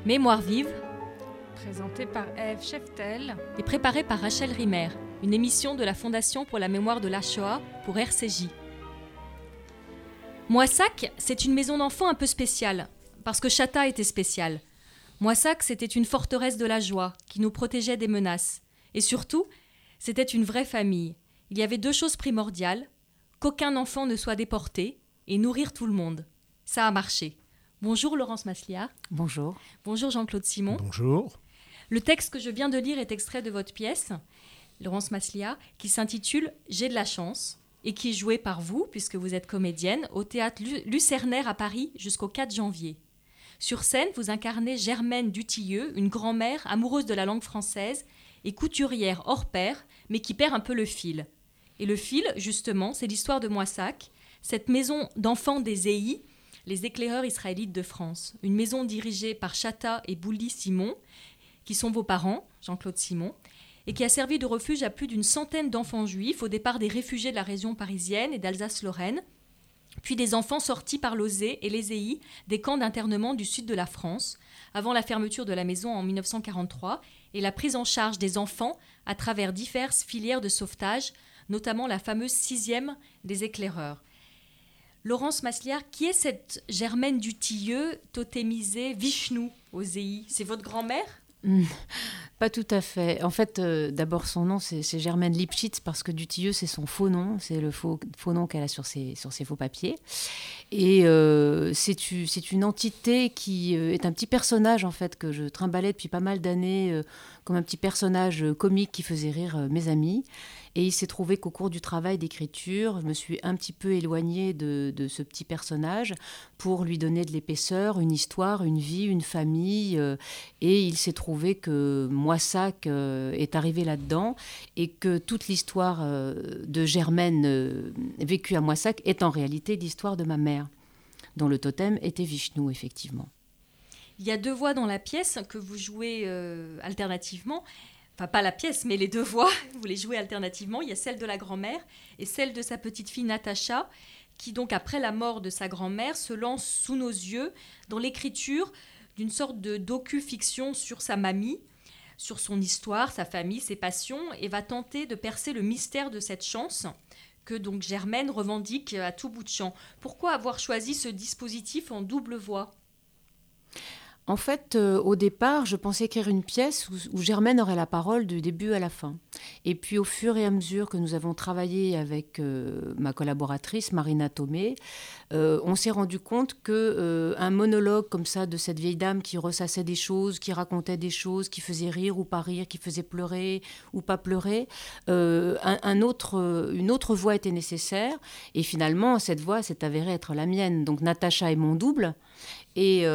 Mémoire vive, Présenté par Ève Cheftel et préparée par Rachel Rimer, une émission de la Fondation pour la mémoire de la Shoah pour RCJ. Moissac, c'est une maison d'enfants un peu spéciale, parce que Chata était spéciale. Moissac, c'était une forteresse de la joie qui nous protégeait des menaces. Et surtout, c'était une vraie famille. Il y avait deux choses primordiales, qu'aucun enfant ne soit déporté et nourrir tout le monde. Ça a marché. Bonjour Laurence Masliard. Bonjour. Bonjour Jean-Claude Simon. Bonjour. Le texte que je viens de lire est extrait de votre pièce, Laurence Masliard, qui s'intitule « J'ai de la chance » et qui est jouée par vous, puisque vous êtes comédienne, au théâtre Lucernaire à Paris jusqu'au 4 janvier. Sur scène, vous incarnez Germaine Dutilleux, une grand-mère amoureuse de la langue française et couturière hors pair, mais qui perd un peu le fil. Et le fil, justement, c'est l'histoire de Moissac, cette maison d'enfants des EI, les éclaireurs israélites de France. Une maison dirigée par Chata et Bouli Simon, qui sont vos parents, Jean-Claude Simon, et qui a servi de refuge à plus d'une centaine d'enfants juifs, au départ des réfugiés de la région parisienne et d'Alsace-Lorraine, puis des enfants sortis par l'OSE et les EI des camps d'internement du sud de la France, avant la fermeture de la maison en 1943 et la prise en charge des enfants à travers diverses filières de sauvetage, notamment la fameuse 6e des éclaireurs. Laurence Masliard, qui est cette Germaine Dutilleux, totémisée Vishnu aux EI? C'est votre grand-mère? Pas tout à fait. En fait, d'abord, son nom, c'est Germaine Lipschitz, parce que Dutilleux, c'est son faux nom. C'est le faux nom qu'elle a sur ses faux papiers. Et c'est une entité qui est un petit personnage, en fait, que je trimballais depuis pas mal d'années, comme un petit personnage comique qui faisait rire mes amis. Et il s'est trouvé qu'au cours du travail d'écriture, je me suis un petit peu éloignée de ce petit personnage pour lui donner de l'épaisseur, une histoire, une vie, une famille. Et il s'est trouvé que Moissac est arrivé là-dedans et que toute l'histoire de Germaine vécue à Moissac est en réalité l'histoire de ma mère, dont le totem était Vishnu, effectivement. Il y a deux voix dans la pièce que vous jouez alternativement. Enfin, pas la pièce, mais les deux voix, vous les jouez alternativement. Il y a celle de la grand-mère et celle de sa petite fille Natacha, qui donc, après la mort de sa grand-mère, se lance sous nos yeux dans l'écriture d'une sorte de docu-fiction sur sa mamie, sur son histoire, sa famille, ses passions, et va tenter de percer le mystère de cette chance que donc Germaine revendique à tout bout de champ. Pourquoi avoir choisi ce dispositif en double voix ? En fait, au départ, je pensais écrire une pièce où Germaine aurait la parole du début à la fin. Et puis, au fur et à mesure que nous avons travaillé avec ma collaboratrice, Marina Thomé, on s'est rendu compte qu'un monologue comme ça de cette vieille dame qui ressassait des choses, qui racontait des choses, qui faisait rire ou pas rire, qui faisait pleurer ou pas pleurer, une autre voix était nécessaire. Et finalement, cette voix s'est avérée être la mienne. Donc, Natacha est mon double. Et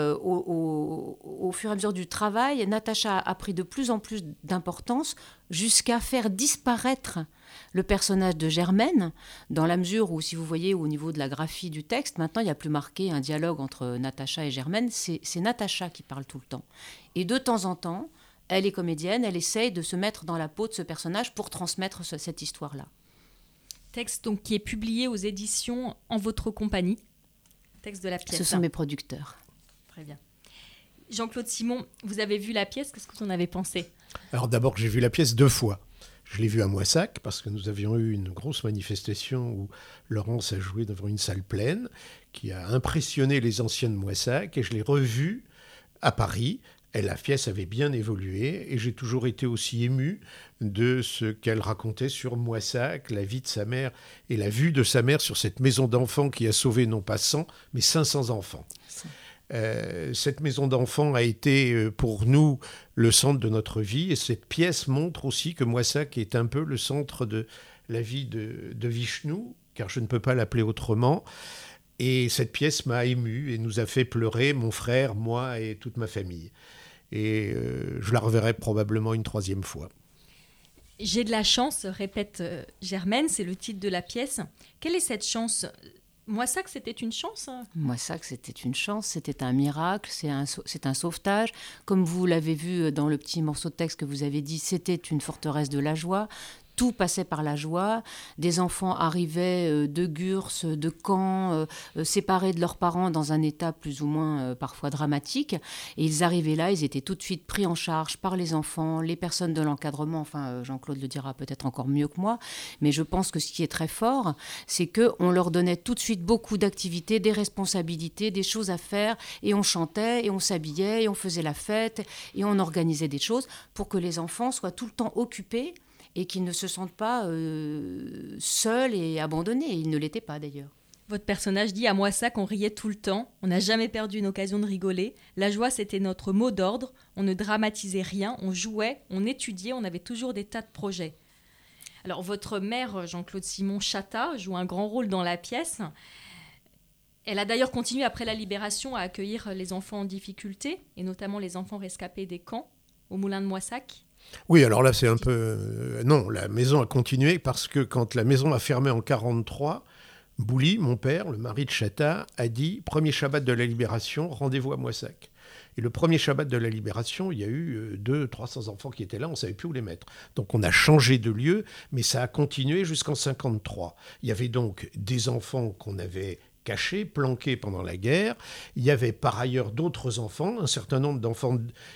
au fur et à mesure du travail, Natacha a pris de plus en plus d'importance jusqu'à faire disparaître le personnage de Germaine, dans la mesure où, si vous voyez, au niveau de la graphie du texte, maintenant, il n'y a plus marqué un dialogue entre Natacha et Germaine, c'est Natacha qui parle tout le temps. Et de temps en temps, elle est comédienne, elle essaye de se mettre dans la peau de ce personnage pour transmettre cette histoire-là. Texte donc, qui est publié aux éditions En votre compagnie, texte de la pièce. Ce sont mes producteurs. Très bien. Jean-Claude Simon, vous avez vu la pièce, qu'est-ce que vous en avez pensé ? Alors d'abord, j'ai vu la pièce 2 fois. Je l'ai vue à Moissac parce que nous avions eu une grosse manifestation où Laurence a joué devant une salle pleine qui a impressionné les anciens de Moissac, et je l'ai revue à Paris. Et la pièce avait bien évolué et j'ai toujours été aussi ému de ce qu'elle racontait sur Moissac, la vie de sa mère et la vue de sa mère sur cette maison d'enfants qui a sauvé non pas 100 mais 500 enfants. Cette maison d'enfants a été pour nous le centre de notre vie, et cette pièce montre aussi que Moissac est un peu le centre de la vie de Vishnu, car je ne peux pas l'appeler autrement. Et cette pièce m'a ému et nous a fait pleurer, mon frère, moi et toute ma famille. Et je la reverrai probablement une 3e fois. J'ai de la chance, répète Germaine, c'est le titre de la pièce. Quelle est cette chance ? Moissac, c'était une chance ? Moissac, c'était une chance, c'était un miracle, c'est un sauvetage. Comme vous l'avez vu dans le petit morceau de texte que vous avez dit, c'était une forteresse de la joie. tout passait par la joie. Des enfants arrivaient de Gurs, de Caen, séparés de leurs parents dans un état plus ou moins parfois dramatique. Et ils arrivaient là, ils étaient tout de suite pris en charge par les enfants, les personnes de l'encadrement. Enfin, Jean-Claude le dira peut-être encore mieux que moi. Mais je pense que ce qui est très fort, c'est qu'on leur donnait tout de suite beaucoup d'activités, des responsabilités, des choses à faire. Et on chantait, et on s'habillait, et on faisait la fête, et on organisait des choses pour que les enfants soient tout le temps occupés et qu'ils ne se sentent pas seuls et abandonnés. Ils ne l'étaient pas d'ailleurs. Votre personnage dit « À Moissac, on riait tout le temps, on n'a jamais perdu une occasion de rigoler. La joie, c'était notre mot d'ordre, on ne dramatisait rien, on jouait, on étudiait, on avait toujours des tas de projets. » Alors, votre mère, Jean-Claude Simon Chata, joue un grand rôle dans la pièce. Elle a d'ailleurs continué après la Libération à accueillir les enfants en difficulté, et notamment les enfants rescapés des camps, au Moulin de Moissac. Oui, alors là, c'est un peu... non, la maison a continué parce que quand la maison a fermé en 1943, Bouli, mon père, le mari de Chata, a dit « Premier Shabbat de la Libération, rendez-vous à Moissac ». Et le premier Shabbat de la Libération, il y a eu 200-300 enfants qui étaient là, on ne savait plus où les mettre. Donc on a changé de lieu, mais ça a continué jusqu'en 1953. Il y avait donc des enfants qu'on avait cachés, planqués pendant la guerre. Il y avait par ailleurs d'autres enfants, un certain nombre d'enfants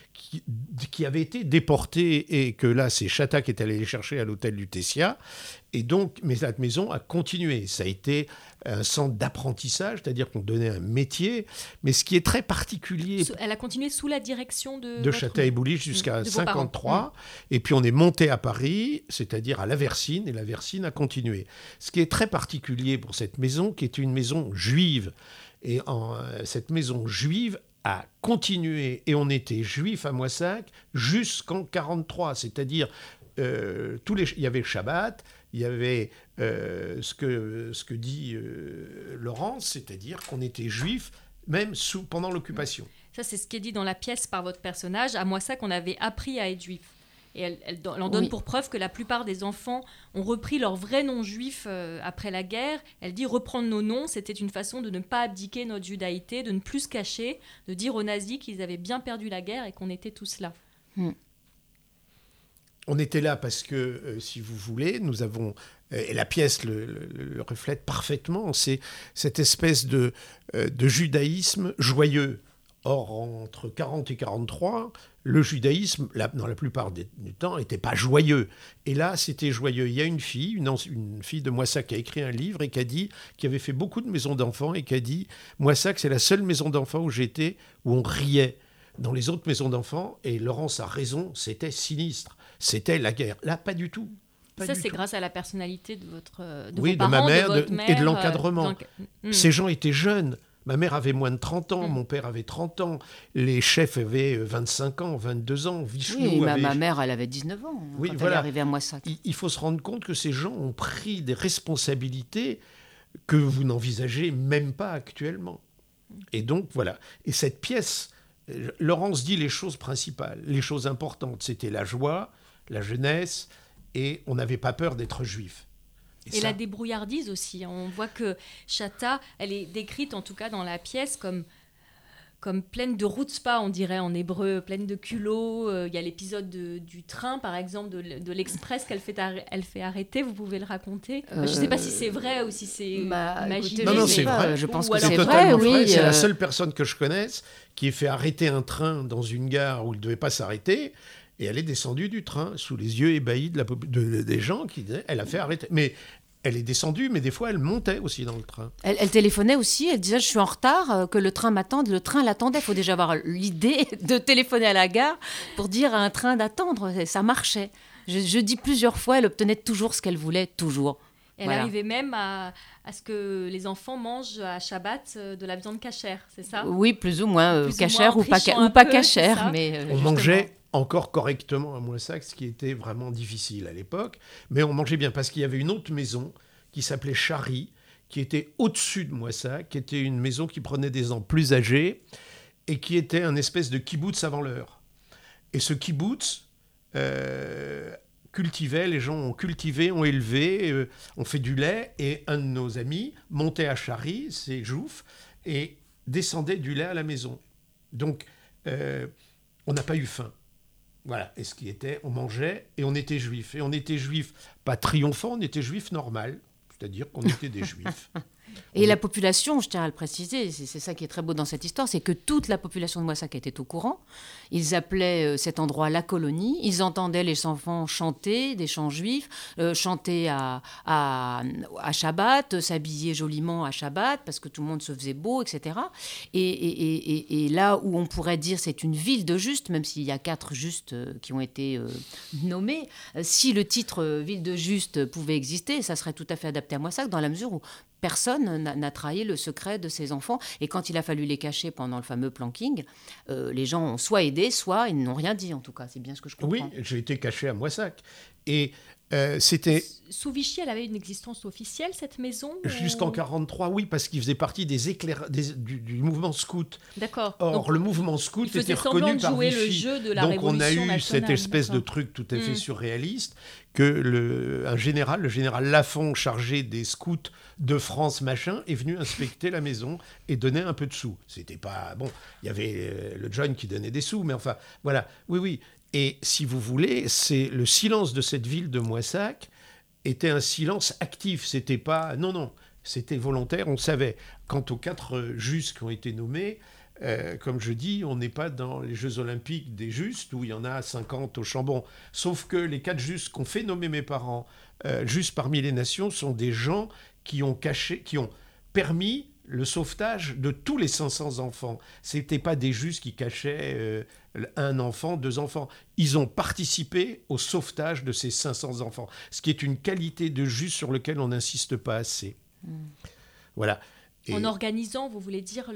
qui avaient été déportés et que là, c'est Chata qui est allé les chercher à l'hôtel du Tessia. Et donc, mais cette maison a continué. Ça a été un centre d'apprentissage, c'est-à-dire qu'on donnait un métier. Mais ce qui est très particulier... Elle a continué sous la direction de Chata et Bouli jusqu'à 1953. Et puis on est monté à Paris, c'est-à-dire à La Versine, et La Versine a continué. Ce qui est très particulier pour cette maison, qui est une maison juive. Et cette maison juive a continué, et on était juifs à Moissac jusqu'en 1943, c'est-à-dire il y avait le Shabbat, il y avait ce que dit Laurence, c'est-à-dire qu'on était juifs même pendant l'occupation. Ça, c'est ce qui est dit dans la pièce par votre personnage. À Moissac, on avait appris à être juif. Et elle en donne pour preuve que la plupart des enfants ont repris leur vrai nom juif après la guerre. Elle dit reprendre nos noms, c'était une façon de ne pas abdiquer notre judaïté, de ne plus se cacher, de dire aux nazis qu'ils avaient bien perdu la guerre et qu'on était tous là. On était là parce que, si vous voulez, nous avons... Et la pièce le reflète parfaitement, c'est cette espèce de judaïsme joyeux. Or, entre 1940 et 1943, le judaïsme, dans la plupart du temps, n'était pas joyeux. Et là, c'était joyeux. Il y a une fille de Moissac qui a écrit un livre et qui avait fait beaucoup de maisons d'enfants et qui a dit « Moissac, c'est la seule maison d'enfants où j'étais, où on riait. Dans les autres maisons d'enfants, et Laurence a raison, c'était sinistre. C'était la guerre. Là, pas du tout. Ça, c'est grâce à la personnalité de vos parents, de ma mère, de votre mère, et de l'encadrement. Ces gens étaient jeunes. Ma mère avait moins de 30 ans, mon père avait 30 ans, les chefs avaient 25 ans, 22 ans. Ma mère, elle avait 19 ans quand elle est arrivée à Moissac. Il faut se rendre compte que ces gens ont pris des responsabilités que vous n'envisagez même pas actuellement. Et donc, voilà. Et cette pièce, Laurence dit les choses principales, les choses importantes. C'était la joie, la jeunesse, et on n'avait pas peur d'être juif. Et la débrouillardise aussi. On voit que Chata, elle est décrite en tout cas dans la pièce comme pleine de chutzpah, on dirait en hébreu, pleine de culot. Il y a l'épisode du train, par exemple, de l'Express qu'elle fait arrêter. Vous pouvez le raconter. Je ne sais pas si c'est vrai ou si c'est imaginé. Non, c'est vrai. Je pense que c'est vrai, oui. C'est la seule personne que je connaisse qui ait fait arrêter un train dans une gare où il ne devait pas s'arrêter. Et elle est descendue du train sous les yeux ébahis des gens qui disaient elle a fait arrêter. Mais elle est descendue, mais des fois elle montait aussi dans le train. Elle téléphonait aussi, elle disait je suis en retard, que le train m'attende. Le train l'attendait. Il faut déjà avoir l'idée de téléphoner à la gare pour dire à un train d'attendre. Ça marchait. Je dis plusieurs fois, elle obtenait toujours ce qu'elle voulait, toujours. Elle arrivait même à ce que les enfants mangent à Shabbat de la viande cachère, c'est ça ? Oui, plus ou moins cachère ou pas cachère. Mais on mangeait encore correctement à Moissac, ce qui était vraiment difficile à l'époque. Mais on mangeait bien parce qu'il y avait une autre maison qui s'appelait Chari, qui était au-dessus de Moissac, qui était une maison qui prenait des gens plus âgés et qui était un espèce de kibboutz avant l'heure. Et ce kibboutz cultivait, les gens ont cultivé, ont élevé, ont fait du lait, et un de nos amis montait à Chari, c'est Jouf, et descendait du lait à la maison. Donc, on n'a pas eu faim. Voilà, et ce qui était, on mangeait et on était juif. Et on était juif, pas triomphant, on était juif normal, c'est-à-dire qu'on était des juifs. Et la population, je tiens à le préciser, c'est ça qui est très beau dans cette histoire, c'est que toute la population de Moissac était au courant. Ils appelaient cet endroit la colonie. Ils entendaient les enfants chanter des chants juifs, chanter à Shabbat, s'habiller joliment à Shabbat, parce que tout le monde se faisait beau, etc. Et là où on pourrait dire c'est une ville de Juste, même s'il y a 4 Justes qui ont été nommés, si le titre ville de Juste pouvait exister, ça serait tout à fait adapté à Moissac, dans la mesure où personne n'a trahi le secret de ses enfants. Et quand il a fallu les cacher pendant le fameux planking, les gens ont soit aidé, soit ils n'ont rien dit, en tout cas. C'est bien ce que je comprends. Oui, j'ai été caché à Moissac. Et c'était... Sous Vichy, elle avait une existence officielle, cette maison Jusqu'en 1943, oui, parce qu'il faisait partie du mouvement scout. D'accord. Or, donc, le mouvement scout était reconnu par jouer Vichy. Le jeu de la Donc, Révolution on a eu nationale. cette espèce de truc tout à fait surréaliste que le général Lafont, chargé des scouts de France, machin, est venu inspecter la maison et donner un peu de sous. C'était pas... Bon, il y avait le John qui donnait des sous, mais enfin, voilà. Oui, oui. Et si vous voulez, c'est le silence de cette ville de Moissac était un silence actif. C'était pas... Non, c'était volontaire, on savait. Quant aux 4 justes qui ont été nommés, comme je dis, on n'est pas dans les Jeux Olympiques des justes, où il y en a 50 au Chambon. Sauf que les 4 justes qu'ont fait nommer mes parents, justes parmi les nations, sont des gens qui ont permis le sauvetage de tous les 500 enfants. Ce n'étaient pas des justes qui cachaient 1 enfant, 2 enfants. Ils ont participé au sauvetage de ces 500 enfants, ce qui est une qualité de juste sur laquelle on n'insiste pas assez. Voilà. En organisant, vous voulez dire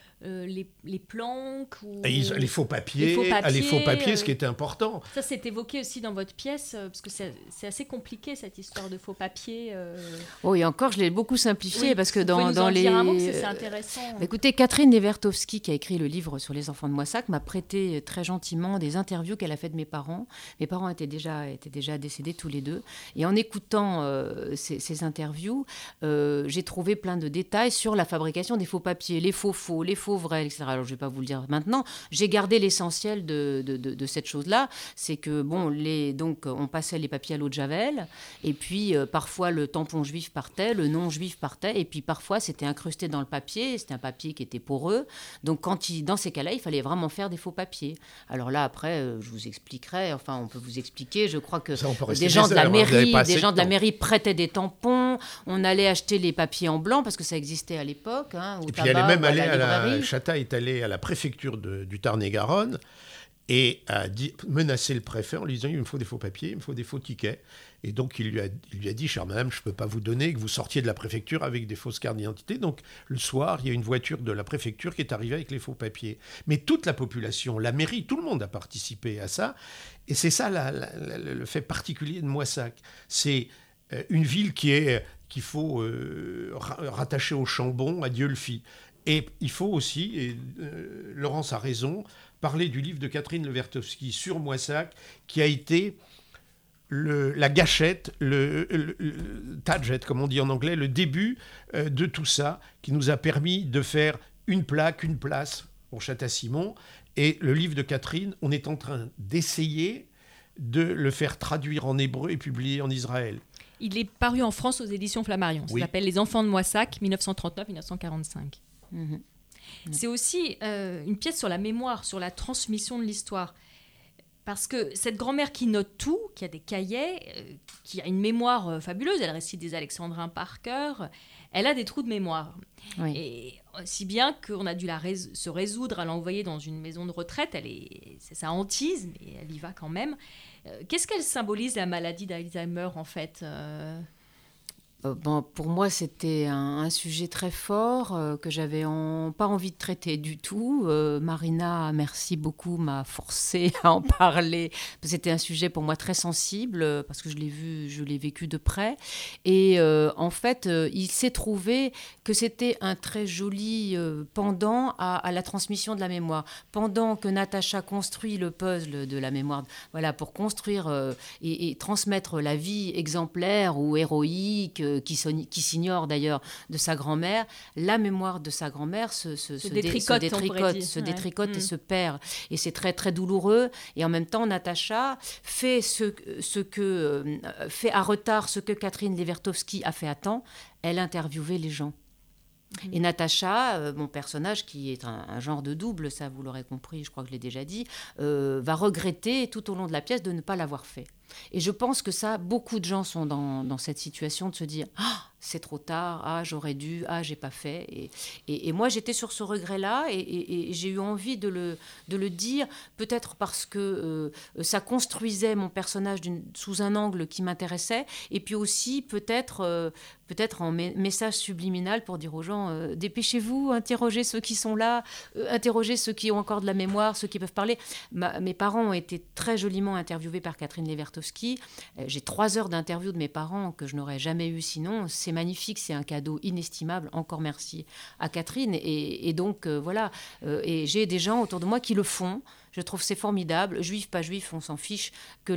les planques ou... Les faux papiers, ce qui était important. Ça, c'est évoqué aussi dans votre pièce, parce que c'est assez compliqué, cette histoire de faux papiers. Oh, et encore, je l'ai beaucoup simplifié, parce que dans les... Dire un mot, parce que c'est intéressant. Écoutez, Catherine Nevertovsky, qui a écrit le livre sur les enfants de Moissac, m'a prêté très gentiment des interviews qu'elle a faites de mes parents. Mes parents étaient déjà décédés tous les deux. Et en écoutant ces interviews, j'ai trouvé plein de détails sur la fabrication des faux papiers, les faux faux, les faux vrais, etc. Alors, je ne vais pas vous le dire maintenant. J'ai gardé l'essentiel de cette chose-là. C'est que, donc, on passait les papiers à l'eau de Javel, et puis, parfois, le tampon juif partait, le nom juif partait, et puis, parfois, c'était incrusté dans le papier. C'était un papier qui était poreux. Donc, dans ces cas-là, il fallait vraiment faire des faux papiers. Alors là, après, je vous expliquerai. Enfin, on peut vous expliquer. Je crois que des gens de la mairie prêtaient des tampons. On allait acheter les papiers en blanc, parce que ça existait à l'époque. Et puis elle est même allée Chata est allée à la préfecture du Tarn-et-Garonne et a menacé le préfet en lui disant il me faut des faux papiers, il me faut des faux tickets. Et donc il lui a dit chère madame, je ne peux pas vous donner que vous sortiez de la préfecture avec des fausses cartes d'identité. Donc le soir, il y a une voiture de la préfecture qui est arrivée avec les faux papiers. Mais toute la population, la mairie, tout le monde a participé à ça. Et c'est ça le fait particulier de Moissac. C'est une ville qu'il faut rattacher au Chambon, à Dieulefit. Et il faut aussi, et Laurence a raison, parler du livre de Catherine Nevertovsky sur Moissac, qui a été la gâchette, le tadjet, comme on dit en anglais, le début de tout ça, qui nous a permis de faire une place pour Chata-Simon. Et le livre de Catherine, on est en train d'essayer de le faire traduire en hébreu et publier en Israël. Il est paru en France aux éditions Flammarion. Ça s'appelle Les Enfants de Moissac, 1939-1945. Mmh. C'est aussi une pièce sur la mémoire, sur la transmission de l'histoire. Parce que cette grand-mère qui note tout, qui a des cahiers, qui a une mémoire fabuleuse, elle récite des alexandrins par cœur, elle a des trous de mémoire. Oui. Et si bien qu'on a dû se résoudre à l'envoyer dans une maison de retraite, c'est sa hantise, mais elle y va quand même. Qu'est-ce qu'elle symbolise, la maladie d'Alzheimer, en fait pour moi, c'était un sujet très fort que j'avais pas envie de traiter du tout. Marina, merci beaucoup, m'a forcé à en parler. C'était un sujet pour moi très sensible parce que je l'ai vécu de près. Et en fait, il s'est trouvé que c'était un très joli pendant à la transmission de la mémoire. Pendant que Natacha construit le puzzle de la mémoire, voilà, pour construire et transmettre la vie exemplaire ou héroïque qui s'ignore d'ailleurs de sa grand-mère, la mémoire de sa grand-mère se détricote et se perd. Et c'est très, très douloureux. Et en même temps, Natacha fait fait à retard ce que Catherine Levertowski a fait à temps. Elle interviewait les gens. Et Natacha, mon personnage, qui est un genre de double, ça vous l'aurez compris, je crois que je l'ai déjà dit, va regretter tout au long de la pièce de ne pas l'avoir fait. Et je pense que ça, beaucoup de gens sont dans cette situation de se dire « Ah, c'est trop tard, ah, j'aurais dû, ah, j'ai pas fait ». Et moi, j'étais sur ce regret-là et j'ai eu envie de le dire, peut-être parce que ça construisait mon personnage sous un angle qui m'intéressait, et puis aussi peut-être en message subliminal pour dire aux gens dépêchez-vous, interrogez ceux qui sont là, interrogez ceux qui ont encore de la mémoire, ceux qui peuvent parler. Mes parents ont été très joliment interviewés par Catherine Levertowski. J'ai 3 heures d'interview de mes parents que je n'aurais jamais eu sinon. C'est magnifique, c'est un cadeau inestimable. Encore merci à Catherine. Et donc, voilà. Et j'ai des gens autour de moi qui le font. Je trouve c'est formidable. Juifs, pas juifs, on s'en fiche. Que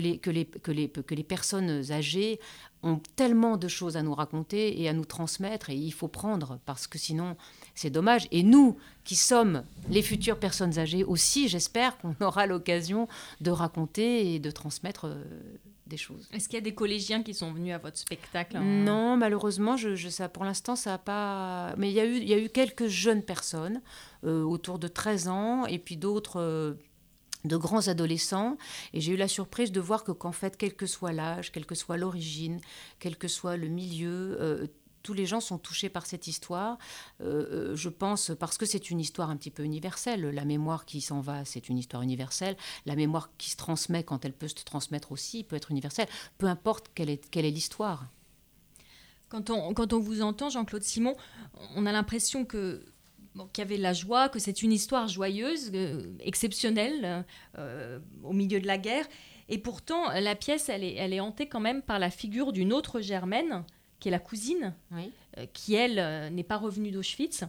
les personnes âgées ont tellement de choses à nous raconter et à nous transmettre. Et il faut prendre, parce que sinon, c'est dommage. Et nous, qui sommes les futures personnes âgées aussi, j'espère qu'on aura l'occasion de raconter et de transmettre des choses. Est-ce qu'il y a des collégiens qui sont venus à votre spectacle Non, malheureusement, ça, pour l'instant, ça n'a pas... Mais il y a eu quelques jeunes personnes, autour de 13 ans, et puis d'autres... de grands adolescents, et j'ai eu la surprise de voir qu'en fait, quel que soit l'âge, quelle que soit l'origine, quel que soit le milieu, tous les gens sont touchés par cette histoire, je pense, parce que c'est une histoire un petit peu universelle. La mémoire qui s'en va, c'est une histoire universelle. La mémoire qui se transmet, quand elle peut se transmettre aussi, peut être universelle. Peu importe quelle est l'histoire. Quand on vous entend, Jean-Claude Simon, on a l'impression qu'il y avait la joie, que c'est une histoire joyeuse, exceptionnelle, au milieu de la guerre. Et pourtant, la pièce, elle est hantée quand même par la figure d'une autre Germaine, qui est la cousine, oui. Qui, elle, n'est pas revenue d'Auschwitz.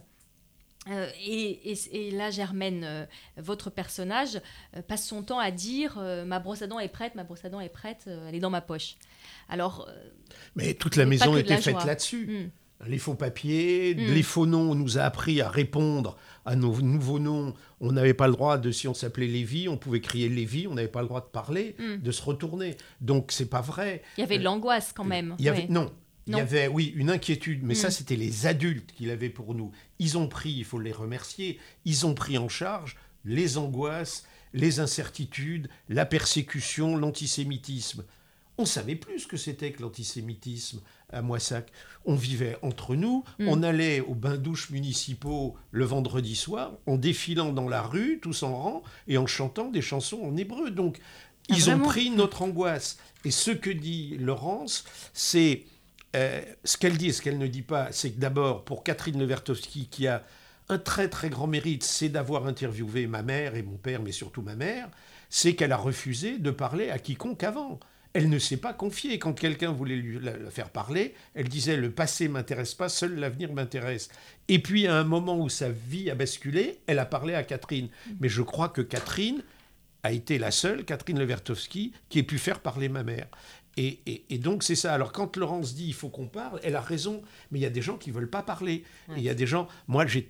Et là, Germaine, votre personnage, passe son temps à dire « ma brosse à dents est prête, elle est dans ma poche ». Alors, mais toute la maison était faite là-dessus. Les faux papiers, les faux noms, on nous a appris à répondre à nos nouveaux noms. On n'avait pas le droit si on s'appelait Lévy, on pouvait crier Lévy, on n'avait pas le droit de parler, de se retourner. Donc, c'est pas vrai. Il y avait de l'angoisse quand même. Il y avait, non. Il y avait, oui, une inquiétude, mais ça, c'était les adultes qui l'avaient pour nous. Ils ont pris, il faut les remercier, ils ont pris en charge les angoisses, les incertitudes, la persécution, l'antisémitisme. On savait plus ce que c'était que l'antisémitisme à Moissac. On vivait entre nous, on allait aux bains-douches municipaux le vendredi soir, en défilant dans la rue, tous en rang, et en chantant des chansons en hébreu. Donc, ils ont pris notre angoisse. Et ce que dit Laurence, c'est... ce qu'elle dit et ce qu'elle ne dit pas, c'est que d'abord, pour Catherine Levertowski, qui a un très très grand mérite, c'est d'avoir interviewé ma mère et mon père, mais surtout ma mère, c'est qu'elle a refusé de parler à quiconque avant. Elle ne s'est pas confiée. Quand quelqu'un voulait la faire parler, elle disait « le passé ne m'intéresse pas, seul l'avenir m'intéresse ». Et puis, à un moment où sa vie a basculé, elle a parlé à Catherine. Mais je crois que Catherine a été la seule, Catherine Levertowski, qui ait pu faire parler ma mère. Et donc, c'est ça. Alors, quand Laurence dit « il faut qu'on parle », elle a raison. Mais il y a des gens qui ne veulent pas parler. Et il y a des gens... Moi, j'ai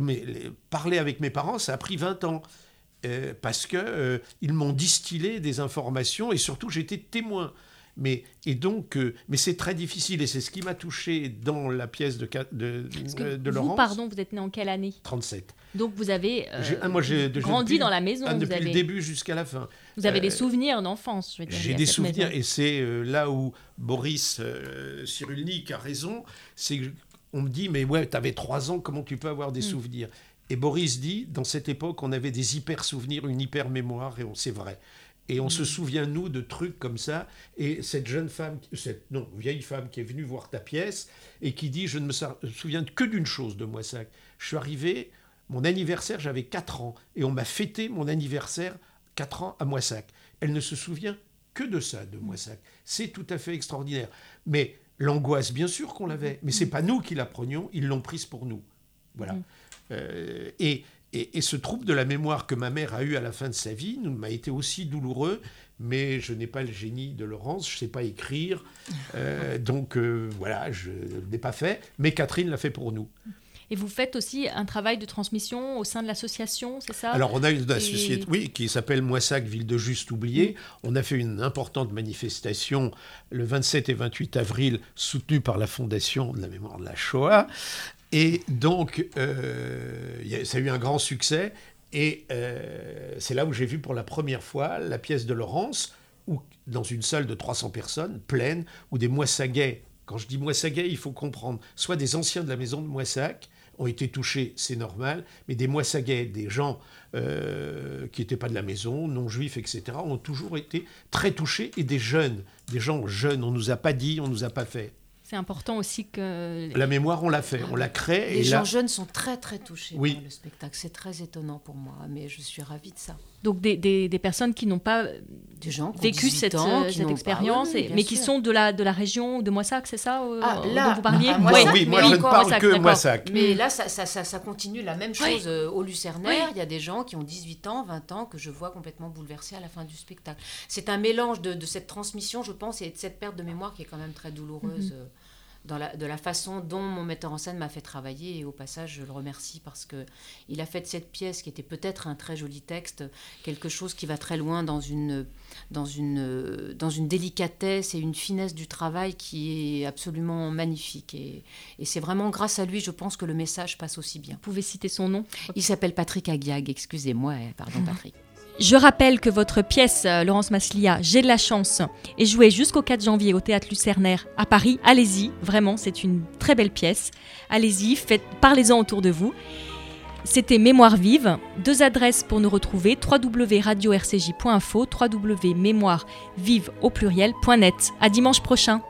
parlé avec mes parents, ça a pris 20 ans. Parce qu'ils m'ont distillé des informations et surtout, j'étais témoin. Mais c'est très difficile et c'est ce qui m'a touché dans la pièce de Laurence. Vous, pardon, vous êtes né en quelle année ? 37. Donc, vous avez grandi dans la maison. Depuis le début jusqu'à la fin. Vous avez des souvenirs d'enfance, je veux dire. J'ai des souvenirs et c'est là où Boris Cyrulnik a raison. On me dit, mais ouais, t'avais 3 ans, comment tu peux avoir des souvenirs ? Et Boris dit, dans cette époque, on avait des hyper-souvenirs, une hyper-mémoire, et c'est vrai. Et on se souvient, nous, de trucs comme ça. Et cette jeune femme, vieille femme qui est venue voir ta pièce et qui dit, je ne me souviens que d'une chose de Moissac. Je suis arrivé, mon anniversaire, j'avais 4 ans. Et on m'a fêté mon anniversaire, 4 ans, à Moissac. Elle ne se souvient que de ça, de Moissac. C'est tout à fait extraordinaire. Mais l'angoisse, bien sûr qu'on l'avait. Mais ce n'est pas nous qui la prenions, ils l'ont prise pour nous. Voilà. Et Et ce trouble de la mémoire que ma mère a eu à la fin de sa vie m'a été aussi douloureux, mais je n'ai pas le génie de Laurence, je ne sais pas écrire, donc voilà, je ne l'ai pas fait, mais Catherine l'a fait pour nous. Et vous faites aussi un travail de transmission au sein de l'association, c'est ça ? Alors, on a une association qui s'appelle Moissac, Ville de Juste Oubliée. On a fait une importante manifestation le 27 et 28 avril, soutenue par la Fondation de la mémoire de la Shoah. Et donc, ça a eu un grand succès. Et c'est là où j'ai vu pour la première fois la pièce de Laurence, dans une salle de 300 personnes, pleine, où des Moissagais, quand je dis Moissagais, il faut comprendre, soit des anciens de la maison de Moissac, ont été touchés, c'est normal, mais des Moissagais, des gens qui n'étaient pas de la maison, non-juifs, etc., ont toujours été très touchés, et des gens jeunes, on ne nous a pas dit, on ne nous a pas fait. C'est important aussi que... La mémoire, on l'a fait, on la crée. Les gens jeunes sont très très touchés par le spectacle, c'est très étonnant pour moi, mais je suis ravie de ça. Donc des personnes qui n'ont pas vécu cette expérience, mais qui sont de la région de Moissac, c'est ça dont vous parliez ? Oui, moi je ne parle que Moissac. Mais là, ça continue la même chose au Lucernaire. Il y a des gens qui ont 18 ans, 20 ans, que je vois complètement bouleversés à la fin du spectacle. C'est un mélange de cette transmission, je pense, et de cette perte de mémoire qui est quand même très douloureuse. De la façon dont mon metteur en scène m'a fait travailler, et au passage je le remercie parce qu'il a fait de cette pièce qui était peut-être un très joli texte quelque chose qui va très loin dans une délicatesse et une finesse du travail qui est absolument magnifique, et c'est vraiment grâce à lui, je pense, que le message passe aussi bien. Vous pouvez citer son nom ? Il s'appelle Patrick Aguiag, excusez-moi, pardon Patrick. Je rappelle que votre pièce, Laurence Maslia, J'ai de la chance, est jouée jusqu'au 4 janvier au Théâtre Lucernaire à Paris. Allez-y, vraiment, c'est une très belle pièce. Allez-y, parlez-en autour de vous. C'était Mémoire vive. 2 adresses pour nous retrouver, www.radio-rcj.info, www.mémoirevive au pluriel.net. À dimanche prochain.